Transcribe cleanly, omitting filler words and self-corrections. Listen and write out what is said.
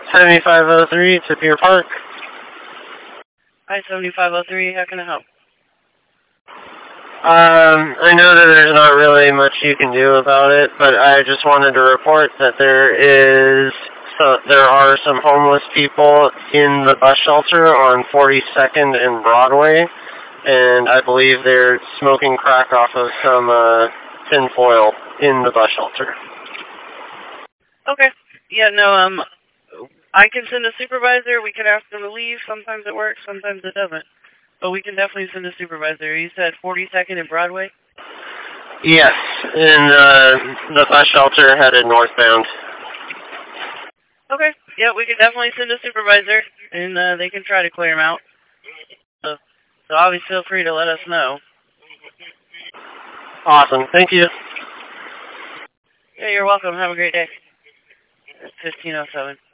7503 to Pier Park. Hi, 7503, how can I help? I know that there's not really much you can do about it, but I just wanted to report that there are some homeless people in the bus shelter on 42nd and Broadway, and I believe they're smoking crack off of some tinfoil in the bus shelter. Okay. Yeah, no, I can send a supervisor. We can ask them to leave. Sometimes it works, sometimes it doesn't. But we can definitely send a supervisor. You said 42nd and Broadway? Yes, in the bus shelter headed northbound. Okay. Yeah, we can definitely send a supervisor, and they can try to clear them out. So always feel free to let us know. Awesome. Thank you. Yeah, you're welcome. Have a great day. 1507.